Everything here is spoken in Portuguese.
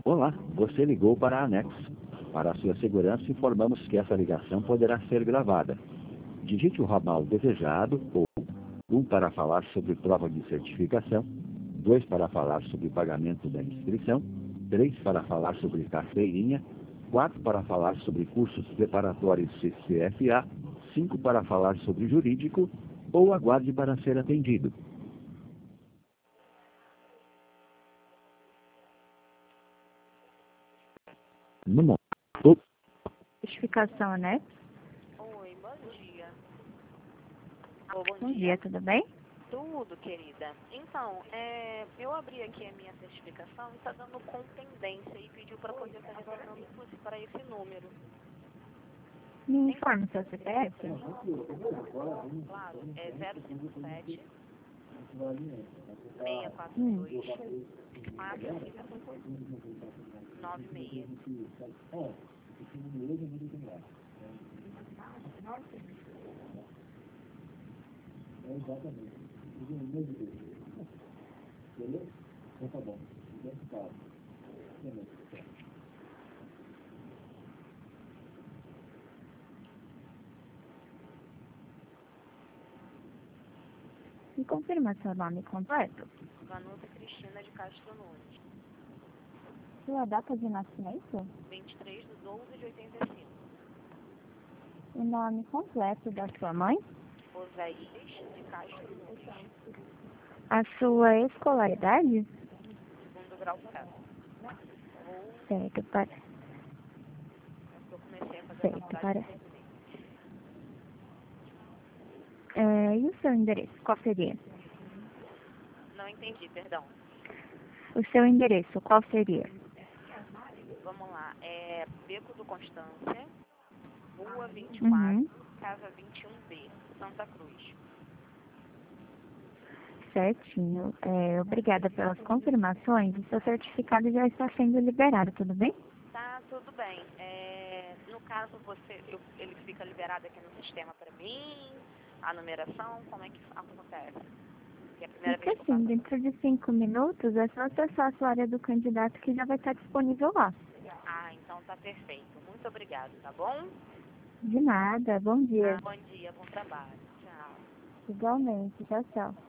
Olá, você ligou para a Anex. Para a sua segurança, informamos que essa ligação poderá ser gravada. Digite o ramal desejado ou 1 para falar sobre prova de certificação, 2 para falar sobre pagamento da inscrição, 3 para falar sobre carteirinha, 4 para falar sobre cursos preparatórios CFA, 5 para falar sobre jurídico ou aguarde para ser atendido. No momento. Certificação, né? Oi, bom dia. Bom dia, tudo bem? Tudo, querida. Então, eu abri aqui a minha certificação e está dando com pendência e pediu para poder estar retornando para esse número. Me informe o seu CPF. Claro, é 057 642 4596. Exatamente. Beleza? Então tá bom. Me confirma seu nome completo. Vanusa Cristina de Castro Nunes. Sua data de nascimento. 23/12/85. O nome completo da sua mãe. Osaías de Castro Nunes. A sua escolaridade. 2º grau certo. Certo, para. Eu comecei a fazer a Certo, faculdade para. recentemente. E o seu endereço, qual seria? Não entendi, perdão. O seu endereço, qual seria? Vamos lá, Beco do Constância, Rua 24, Casa 21B, Santa Cruz. Certinho. Obrigada pelas confirmações. O seu certificado já está sendo liberado, tudo bem? Tá, tudo bem. No caso, ele fica liberado aqui no sistema para mim, a numeração, como é que acontece? Que é a primeira Fica vez que eu assim, faço. dentro de 5 minutos é só acessar a sua área do candidato que já vai estar disponível lá. Ah, então tá perfeito. Muito obrigada, tá bom? De nada, bom dia. Bom dia, bom trabalho. Tchau. Igualmente, tchau, tchau.